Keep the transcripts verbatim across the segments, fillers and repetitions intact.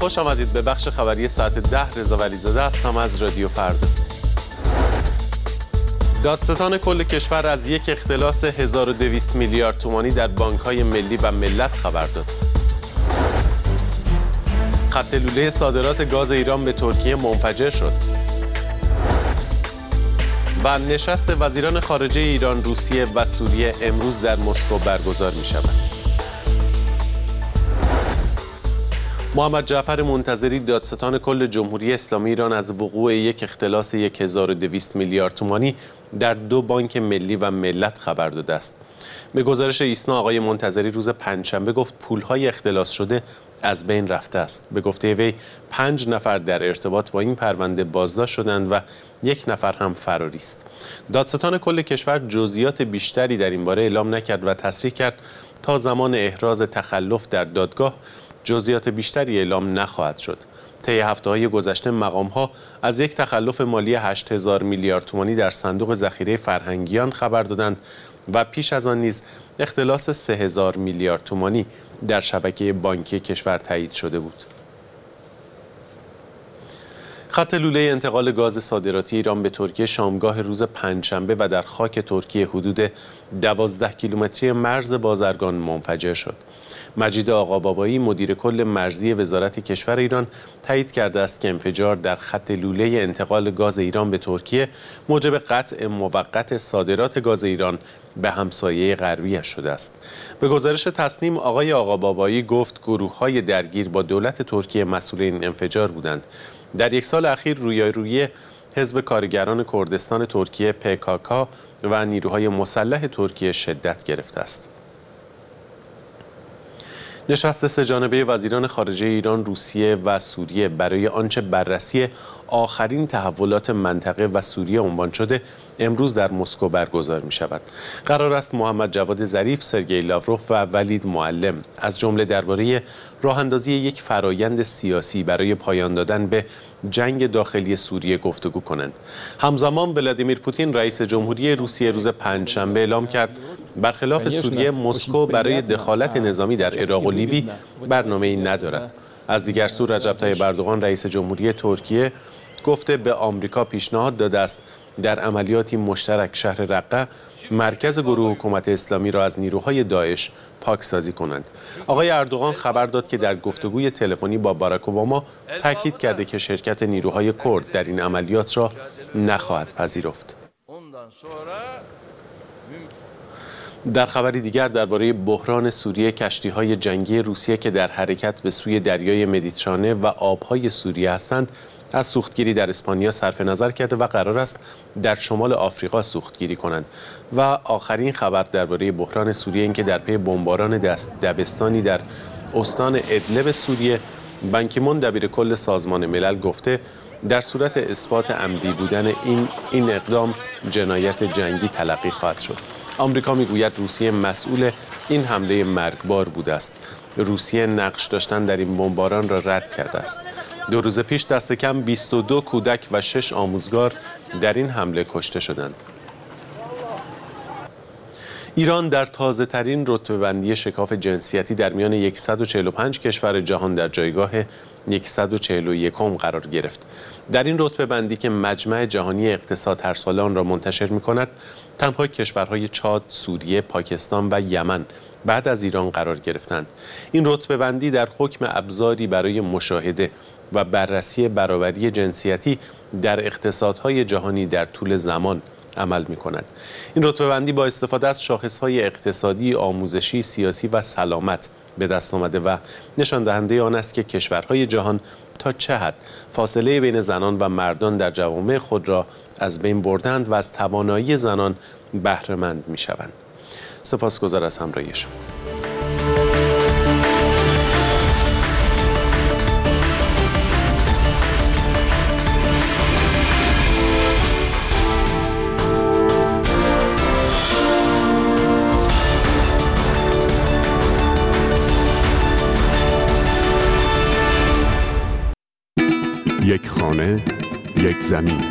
خوش آمدید به بخش خبری ساعت ده. رضا ولیزاده هستم از رادیو فردا. دادستان کل کشور از یک اختلاس هزار و دویست میلیارد تومانی در بانک‌های ملی و ملت خبر داد. خط لوله صادرات گاز ایران به ترکیه منفجر شد. و نشست وزیران خارجه ایران، روسیه و سوریه امروز در مسکو برگزار می شود. محمد جعفر منتظری دادستان کل جمهوری اسلامی ایران از وقوع یک اختلاس هزار و دویست میلیارد تومانی در دو بانک ملی و ملت خبر داده است. به گزارش ایسنا آقای منتظری روز پنجشنبه گفت پولهای اختلاس شده از بین رفته است. به گفته وی پنج نفر در ارتباط با این پرونده بازداشت شدند و یک نفر هم فراری است. دادستان کل کشور جزئیات بیشتری در این باره اعلام نکرد و تصریح کرد تا زمان احراز تخلف در دادگاه جزئیات بیشتری اعلام نخواهد شد. طی هفته‌های گذشته مقام‌ها از یک تخلف مالی هشت هزار میلیارد تومانی در صندوق ذخیره فرهنگیان خبر دادند و پیش از آن نیز اختلاس سه هزار میلیارد تومانی در شبکه بانکی کشور تایید شده بود. خط لوله انتقال گاز صادراتی ایران به ترکیه شامگاه روز پنجشنبه و در خاک ترکیه حدود دوازده کیلومتری مرز بازرگان منفجر شد. مجید آقابابایی مدیر کل مرزی وزارت کشور ایران تایید کرده است که انفجار در خط لوله انتقال گاز ایران به ترکیه موجب قطع موقت صادرات گاز ایران به همسایه غربیش شده است. به گزارش تصنیم آقای آقابابایی گفت گروه‌های درگیر با دولت ترکیه مسئول این انفجار بودند. در یک سال اخیر رویارویی حزب کارگران کردستان ترکیه پی کی کی و نیروهای مسلح ترکیه شدت گرفته است. نشست سه‌جانبه وزیران خارجه ایران، روسیه و سوریه برای آنچه بررسی آخرین تحولات منطقه و سوریه عنوان شده امروز در مسکو برگزار می شود. قرار است محمد جواد ظریف، سرگئی لاوروف و ولید معلم از جمله درباره راه‌اندازی یک فرایند سیاسی برای پایان دادن به جنگ داخلی سوریه گفتگو کنند. همزمان ولادیمیر پوتین رئیس جمهوری روسیه روز پنجشنبه اعلام کرد برخلاف سوریه مسکو برای دخالت نظامی در عراق و لیبی برنامه‌ای ندارد. از دیگر سو رجب طیب اردوغان رئیس جمهوری ترکیه گفته به آمریکا پیشنهاد داده است در عملیاتی مشترک شهر رقه مرکز گروه حکومت اسلامی را از نیروهای داعش پاکسازی کنند. آقای اردوغان خبر داد که در گفتگوی تلفنی با باراک اوباما تاکید کرده که شرکت نیروهای کرد در این عملیات را نخواهد پذیرفت. در خبری دیگر درباره بحران سوریه، کشتی‌های جنگی روسیه که در حرکت به سوی دریای مدیترانه و آب‌های سوریه هستند از سوختگیری در اسپانیا صرف نظر کرده و قرار است در شمال آفریقا سوختگیری کنند. و آخرین خبر درباره بحران سوریه این که در پی بمباران دست دبستانی در استان ادلب سوریه، بان کی مون دبیر کل سازمان ملل گفته در صورت اثبات عمدی بودن این این اقدام جنایت جنگی تلقی خواهد شد. آمریکا میگوید روسیه مسئول این حمله مرگبار بوده است. روسیه نقش داشتن در این بمباران را رد کرده است. دو روز پیش دست کم بیست و دو کودک و شش آموزگار در این حمله کشته شدند. ایران در تازه ترین رتبه‌بندی شکاف جنسیتی در میان صد و چهل و پنج کشور جهان در جایگاه صد و چهل و یک قرار گرفت. در این رتبه‌بندی که مجمع جهانی اقتصاد هر ساله آن را منتشر می‌کند، تنها کشورهای چاد، سوریه، پاکستان و یمن بعد از ایران قرار گرفتند. این رتبه‌بندی در حکم ابزاری برای مشاهده و بررسی برابری جنسیتی در اقتصادهای جهانی در طول زمان عمل می‌کند. این رتبه‌بندی با استفاده از شاخص‌های اقتصادی، آموزشی، سیاسی و سلامت به دست آمده و نشان دهنده آن است که کشورهای جهان تا چه حد فاصله بین زنان و مردان در جوامع خود را از بین بردند و از توانایی زنان بهره‌مند می‌شوند. سپاسگزار از همراهی شما. یک خانه، یک زمین.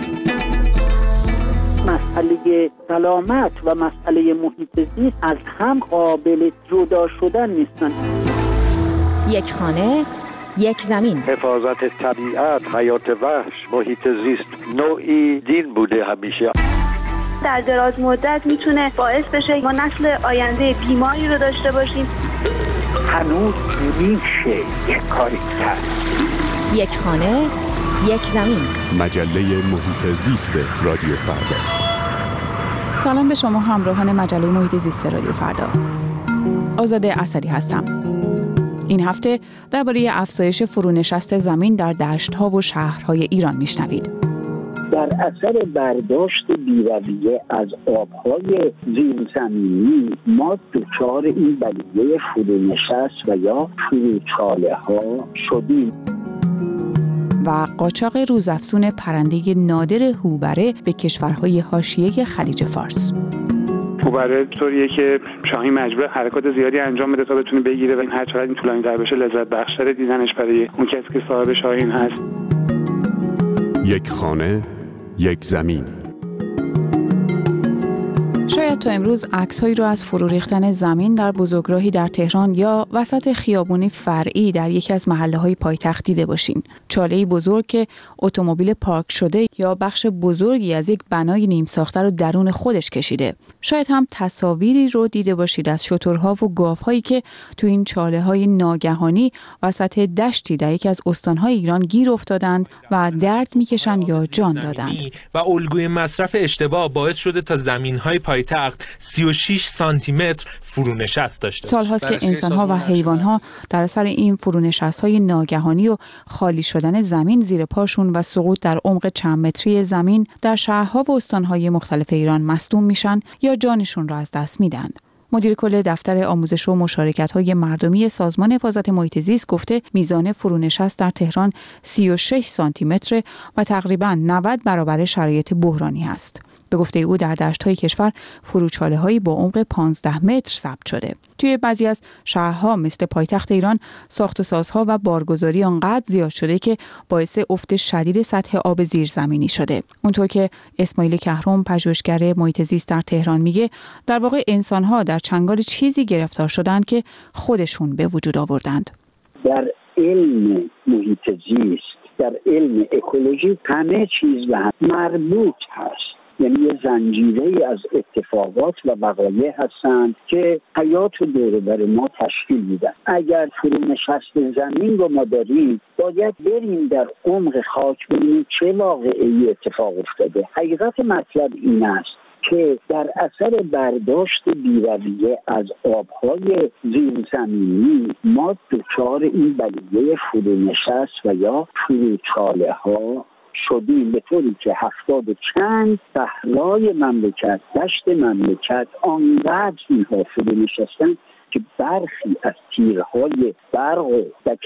مسئله سلامت و مسئله محیط زیست از هم قابل جدا شدن نیستن. یک خانه، یک زمین. حفاظت طبیعت، حیات وحش، محیط زیست نوعی دین بوده همیشه. در دراز مدت میتونه باعث بشه ما نسل آینده بیماری رو داشته باشیم. هنوز میشه یک کاری کرد. یک خانه، یک زمین. مجله محیط زیست رادیو فردا. سلام به شما همراهان مجله محیط زیست رادیو فردا. آزاده اسدی هستم. این هفته درباره افزایش فرونشست زمین در دشت‌ها و شهرهای ایران میشنوید. در اثر برداشت بی‌رویه از آبهای زیرزمینی ما دچار این بلیه فرونشست و یا فروچاله ها شدیم. و قاچاق روزافزون پرنده نادر هوبره به کشورهای حاشیه خلیج فارس. هوبره طوریه که شاهین مجبور حرکات زیادی انجام بده تا بتونه بگیره و این هر چقدر این طولانی‌تر بشه لذت بخش‌تر دیدنش برای اون کسی که صاحب شاهین هست. یک خانه، یک زمین. شاید تا امروز عکس‌هایی رو از فرو ریختن زمین در بزرگراهی در تهران یا وسط خیابانی فرعی در یکی از محله‌های پایتخت دیده باشین. چاله‌ای بزرگ که اتومبیل پارک شده یا بخش بزرگی از یک بنای نیم ساخته رو درون خودش کشیده. شاید هم تصاویری رو دیده باشید از شترها و گاوهایی که تو این چاله‌های ناگهانی وسط دشتی در یکی از استان‌های ایران گیر افتادند و درد می‌کشند یا جان دادند. و الگوی مصرف اشتباه باعث شده تا زمین‌های پایتخت سی و شش سانتی متر فرونشست داشته. سال‌هاست که انسان‌ها و حیوان‌ها در اثر این فرونشست‌های ناگهانی و خالی شدن زمین زیر پاشون و سقوط در عمق چند متری زمین در شهرها و استان‌های مختلف ایران مصدوم میشن یا جانشون را از دست میدن. مدیر کل دفتر آموزش و مشارکت‌های مردمی سازمان حفاظت محیط زیست گفته میزان فرونشست در تهران سی و شش سانتی متر و تقریباً نود برابر شرایط بحرانی است. به گفته او در دشت‌های کشور فروچاله‌هایی با عمق پانزده متر ثبت شده. توی بعضی از شهرها مثل پایتخت ایران ساخت و سازها و بارگذاری آنقدر زیاد شده که باعث افت شدید سطح آب زیرزمینی شده. اونطور که اسماعیل کهرم پژوهشگر محیط زیست در تهران میگه در واقع انسان‌ها در چنگال چیزی گرفتار شدند که خودشون به وجود آوردند. در علم محیط زیست، در علم اکولوژی همه چیز به هم مربوط هست. یعنی یه زنجیره از اتفاقات و وقایع هستند که حیات و دور و بر ما تشکیل میدن. اگر فرونشست زمین رو ما داریم باید بریم در عمق خاک ببینیم چه واقعی اتفاق افتاده. حقیقت مطلب این است که در اثر برداشت بی‌رویه از آبهای زیرزمینی ما دچار این بلیه فرونشست و یا فروچاله ها شدیم، به طوری که هفتاد و چند صحرای مملکت، دشت مملکت آنقدر اینها فرو نشستن که برخی از تیرهای برق و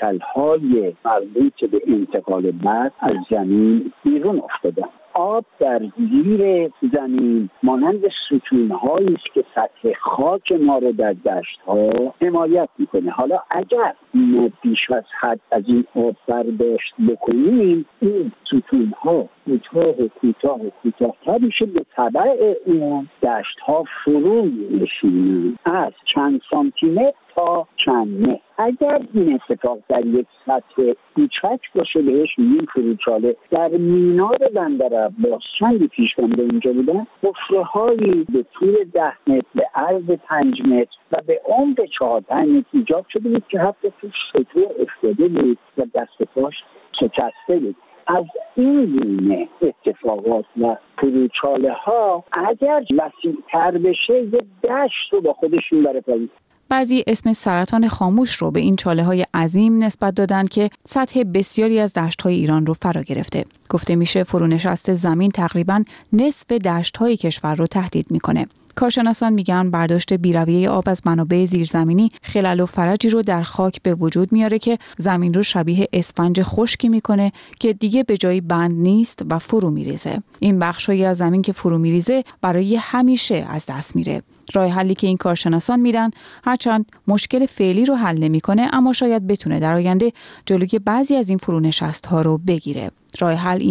دکلهای مربوط به انتقال برق از زمین بیرون افتادن. آب در زیر زمین مانند ستون‌هایی است که سطح خاک ما رو در دشت‌ها حمایت می‌کنه. حالا اگر ما بیش از حد از این آب برداشت بکنیم، این ستون‌ها کوتاه و کوتاه و کوتاه‌تر میشه، به تبع اون دشت‌ها فرو می‌نشینن از چند سانتی متر تا چند متر. اگر این اتفاق در یک سطح کوچک باشه بهش میگیم فروچاله. در مینار بندر عباس چندی پیش بنده اونجا بودن، حفره‌هایی به طول ده متر، به عرض پنج متر و به عمق چهار پنج متر ایجاد شده بود که حتی توش شتر افتاده بود و دست و پاش شکسته بود. از این گونه اتفاقات و فروچاله ها اگر وسیع‌تر بشه یه دشت رو با خودشون بره پایین. بعضی اسم سرطان خاموش رو به این چاله‌های عظیم نسبت دادن که سطح بسیاری از دشت‌های ایران رو فرا گرفته. گفته میشه فرونشست زمین تقریباً نصف دشت‌های کشور رو تهدید میکنه. کارشناسان میگن برداشت بی‌رویه آب از منابع زیرزمینی خلل و فرجی رو در خاک به وجود میاره که زمین رو شبیه اسفنج خشکی میکنه که دیگه به جای بند نیست و فرو میریزه. این بخشایی از زمین که فرو میریزه برای همیشه از دست میره. راه حلی که این کارشناسان میدن هرچند مشکل فعلی رو حل نمیکنه، اما شاید بتونه در آینده جلوی بعضی از این فرونشست ها رو بگیره. راه حل اینه: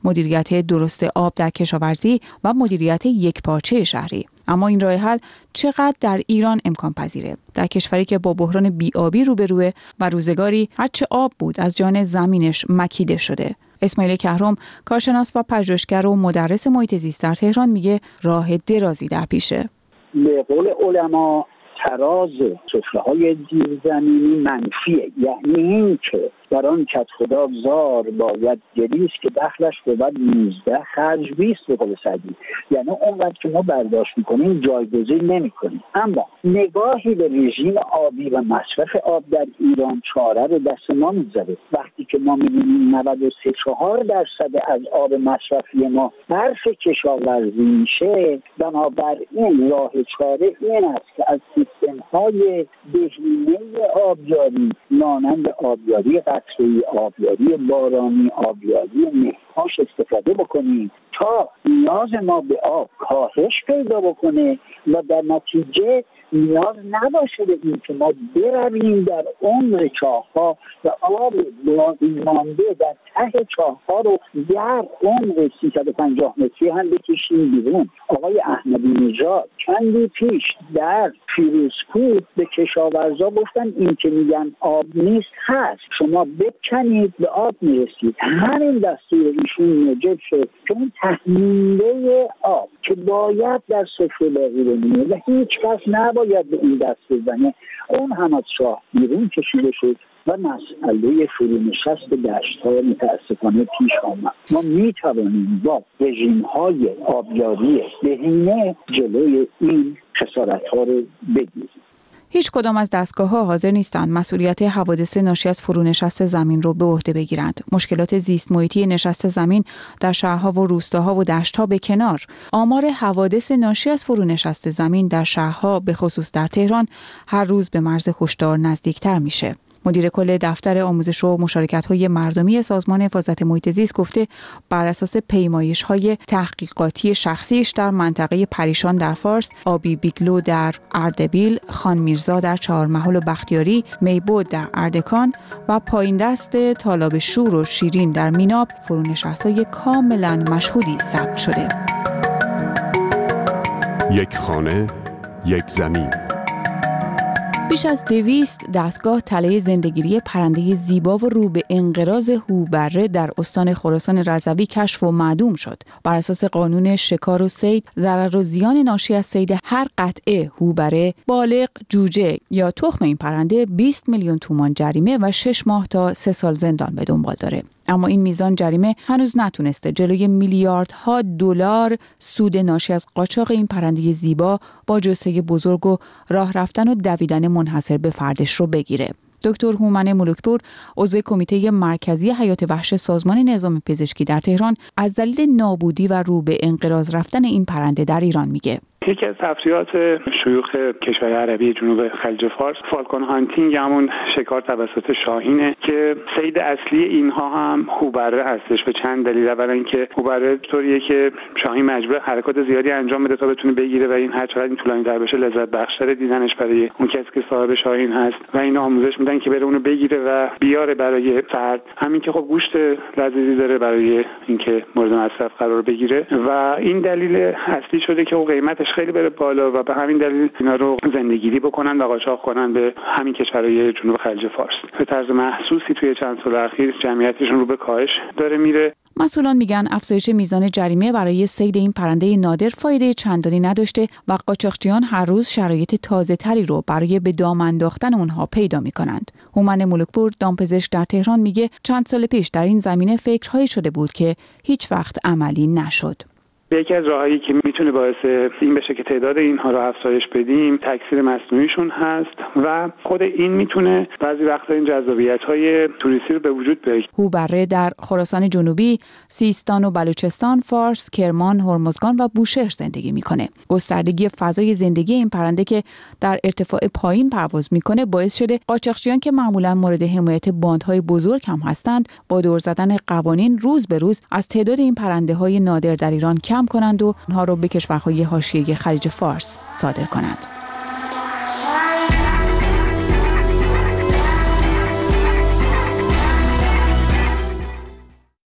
مدیریت درست آب در کشاورزی و مدیریت یکپارچه شهری. اما این راه حل چقدر در ایران امکان پذیره؟ در کشوری که با بحران بی‌آبی روبروه و روزگاری هرچه آب بود از جان زمینش مکیده شده. اسماعیل کهرم، کارشناس و پژوهشگر و مدرس محیط زیست در تهران، میگه راه درازی در پیشه. به قول علما تراز سفره‌های زیرزمینی منفیه، یعنی این که در آن کت خدا زار باید گریست که دخلش بود نوزده خرج بیست به قول سعدی. یعنی اونقدر که ما برداشت میکنیم جایگزین نمیکنیم. اما نگاهی به رژیم آبی و مصرف آب در ایران چاره رو دست ما میذاره. وقتی که ما میبینیم نود و سه چهار درصد از آب مصرفی ما صرف کشاورزی میشه، بنابراین راه چاره این است که از سیستم‌های بهینه آبیاری مانند آبیاری قطره‌ای، آبیاری بارانی، آبیاری مه‌پاش استفاده بکنیم تا نیاز ما به آب کاهش پیدا بکنه و در نتیجه نیاز نباشه به این که ما برویم در عمق چاه‌ها و آب باقی مانده در ته چاه‌ها رو در عمق سیصد و پنجاه متری هم بکشیم بیرون. آقای احمدی نژاد چندی پیش در فیروزکوه به کشاورزا گفتن این که میگن آب نیست هست، شما بکنید به آب میرسید. همین دستور ایشون موجب شد که اون تحمیله آب که باید در سفره باقی بمونه و هیچ کس نباید به این دست بزنه، اون هم از چاه بیرون کشیده شد و مسئله فرونشست دشت‌ها متاسفانه پیش آمد. ما میتوانیم با رژیم‌های آبیاری بهینه جلوی این خسارت‌ها رو بگیریم. هیچ کدام از دستگاه‌ها حاضر نیستند مسئولیت حوادث ناشی از فرونشست زمین رو به عهده بگیرند. مشکلات زیست محیطی نشست زمین در شهرها و روستاها و دشت‌ها به کنار، آمار حوادث ناشی از فرونشست زمین در شهرها به خصوص در تهران هر روز به مرز هشدار نزدیکتر میشه. مدیر کل دفتر آموزش و مشارکت‌های مردمی سازمان حفاظت محیط زیست گفته بر اساس پیمایش‌های تحقیقاتی شخصیش در منطقه پریشان در فارس، آبی بیگلو در اردبیل، خان میرزا در چهارمحال و بختیاری، میبود در اردکان و پایین دست تالاب شور و شیرین در میناب فرونشست‌های کاملاً مشهودی ثبت شده. یک خانه، یک زمین. بیش از دویست دستگاه تله زندگیری پرنده زیبا و رو به انقراض هوبره در استان خراسان رضوی کشف و معدوم شد. بر اساس قانون شکار و صید، ضرر و زیان ناشی از صید هر قطعه هوبره، بالغ، جوجه یا تخم این پرنده بیست میلیون تومان جریمه و شش ماه تا سه سال زندان به دنبال داره. اما این میزان جریمه هنوز نتونسته جلوی میلیاردها دلار سود ناشی از قاچاق این پرنده زیبا با جثه بزرگ و راه رفتن و دویدن منحصر به فردش رو بگیره. دکتر هومن ملکپور، عضو کمیته مرکزی حیات وحش سازمان نظام پزشکی در تهران، از دلیل نابودی و رو به انقراض رفتن این پرنده در ایران میگه. یکی از تفریحات شیوخ کشور عربی جنوب خلیج فارس فالکون هانتینگ، همون شکار توسط شاهینه که صید اصلی اینها هم هوبره هستش به چند دلیل. اولا اینکه هوبره طوریه که شاهین مجبور حرکات زیادی انجام بده تا بتونه بگیره و این هر چقدر این طولانی‌تر بشه لذت بخش‌تر دیدنش برای اون کسی که صاحب شاهین هست و این آموزش میدن که بره اونو بگیره و بیاره برای فرد. همین که خب گوشت لذیذی داره برای اینکه مورد مصرف قرار بگیره و این دلیل اصلی شده که اون قیمتش خیلی بره بالا و به همین دلیل اینا رو زندگیری بکنن و قاچاق کنن به همین کشورهای جنوب خلیج فارس. به طرز محسوسی توی چند سال اخیر جمعیتشون رو به کاهش داره میره. مسئولان میگن افزایش میزان جریمه برای صید این پرنده نادر فایده چندانی نداشته و قاچاقچیان هر روز شرایط تازه تری رو برای به دام انداختن اونها پیدا میکنند. هومن ملکپور، دامپزشک در تهران، میگه چند سال پیش در این زمینه فکرهایی شده بود که هیچ وقت عملی نشد. یکی از راهایی که میتونه باعث این بشه که تعداد اینها رو افزایش بدیم تکثیر مصنوعیشون هست و خود این میتونه بعضی وقتا این جذابیت‌های توریستی رو به وجود بیاره. هوبره در خراسان جنوبی، سیستان و بلوچستان، فارس، کرمان، هرمزگان و بوشهر زندگی میکنه. گستردگی فضای زندگی این پرنده که در ارتفاع پایین پرواز میکنه باعث شده قاچاقچیان که معمولا مورد حمایت باندهای بزرگ هم هستند، با دور زدن قوانین روز به روز از تعداد این پرنده‌های نادر در ایران کم کنند و آنها را به کشورهای حاشیه خلیج فارس صادر کنند.